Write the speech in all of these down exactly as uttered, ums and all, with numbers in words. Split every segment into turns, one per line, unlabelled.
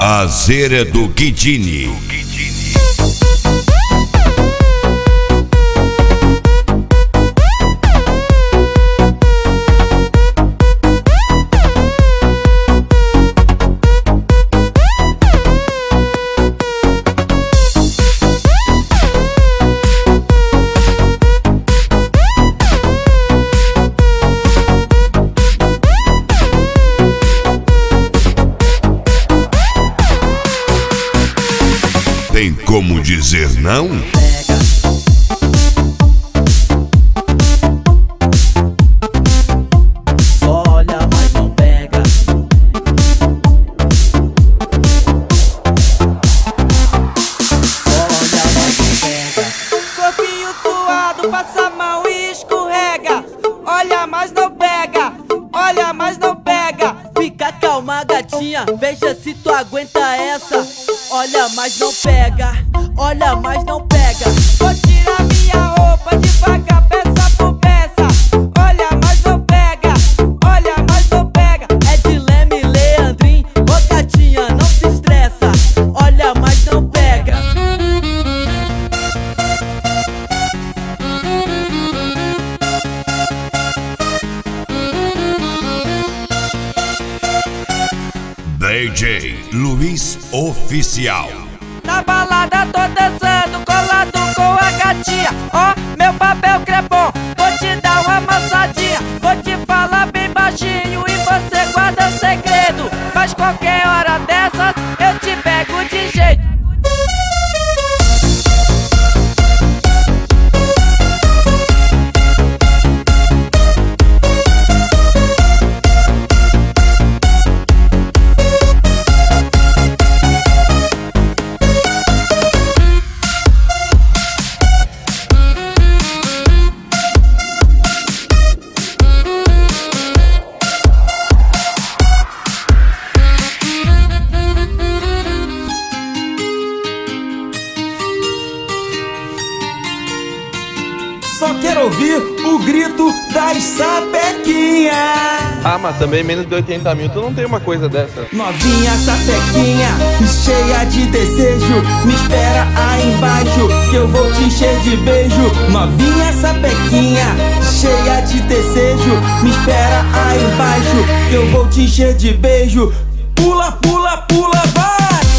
A zera do Guidini. Tem como dizer não?
Olha, mas não pega. Olha, mas não pega.
Corpinho suado, passa a mão e escorrega. Olha, mas não pega. Olha, mas não pega.
Fica calma, gatinha, veja se tu aguenta essa. Olha, mas não pega. Olha, mas não pega.
Vou tirar minha roupa devagar, peça por peça. Olha, mas não pega. Olha, mas não pega.
É de Leme, Leandrinho. Ô gatinha, não se estressa. Olha, mas não pega.
D J Luiz Oficial.
Na balada tô dançando, colado com a gatinha. Ó, meu papel crepom, vou te dar uma amassadinha. Vou te falar bem baixinho e você guarda segredo. Mas qualquer hora dessas eu te pego de jeito.
Só quero ouvir o grito das sapequinhas.
Ah, mas também menos de oitenta mil, tu não tem uma coisa dessa.
Novinha sapequinha, cheia de desejo, me espera aí embaixo que eu vou te encher de beijo. Novinha sapequinha, cheia de desejo, me espera aí embaixo que eu vou te encher de beijo. Pula, pula, pula, vai!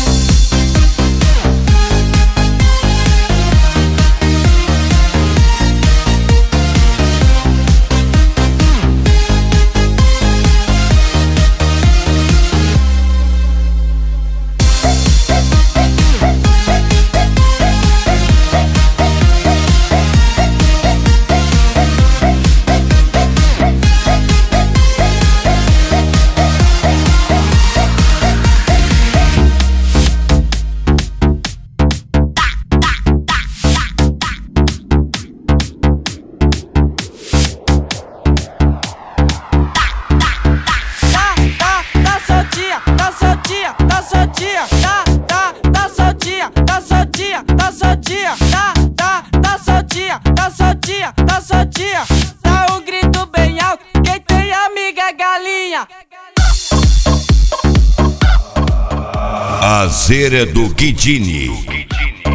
Dá um grito bem alto, quem tem amiga galinha.
A zera do Guidini.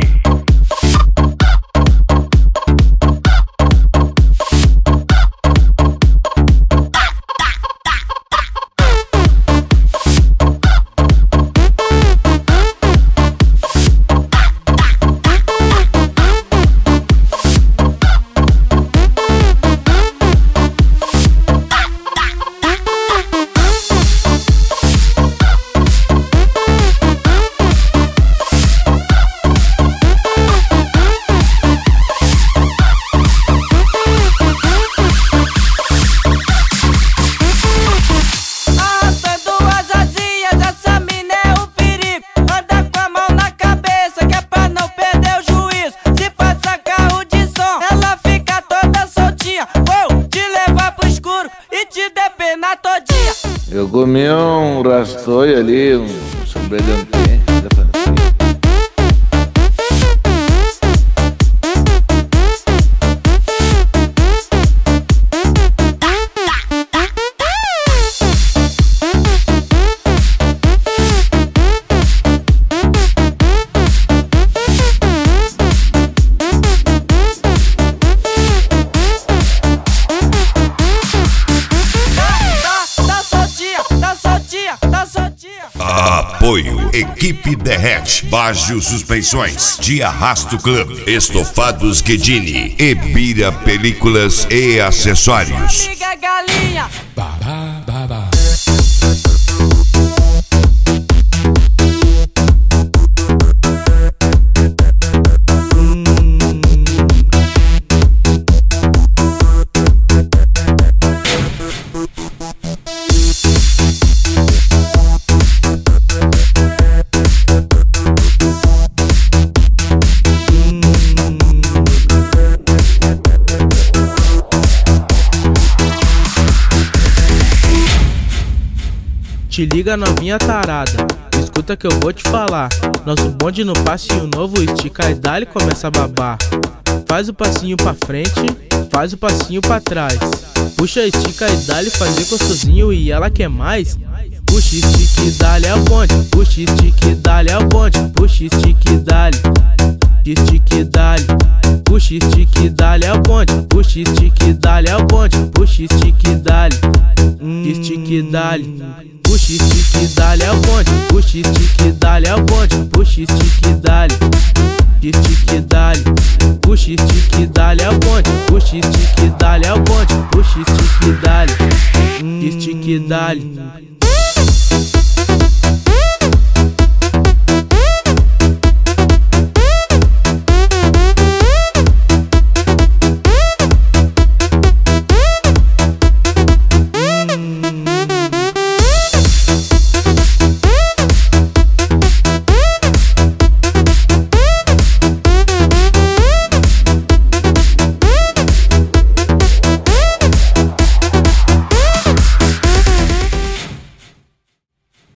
Eu comi um rastoio ali, um sobredentinho.
Apoio Equipe Derrete, Baggio Suspensões, De Arrasto Club, Estofados Guedini e Bira Películas e Acessórios.
Liga galinha.
Te liga novinha tarada, escuta que eu vou te falar. Nosso bonde no passinho novo, estica e dá-lhe começa a babar. Faz o passinho pra frente, faz o passinho pra trás. Puxa, estica e dá-lhe fazer gostosinho e ela quer mais. Puxa, estica e dá-lhe é o bonde, puxa, estica e dá-lhe é o bonde. Puxa, estica e dá-lhe, estica e dá-lhe. Puxa, estica e dá-lhe é o bonde, puxa, estica e dá-lhe é o bonde. Puxa, estica e dá-lhe, estica e dá-lhe. Puxa, estica e dá-lhe é o bonde, puxa, estica e dá-lhe é o bonde. Puxa, estica e dá-lhe, estica e dá-lhe. Puxa, estica e dá-lhe é o bonde, puxa, estica e dá-lhe é o bonde. Puxa, estica e dá-lhe, estica e dá-lhe.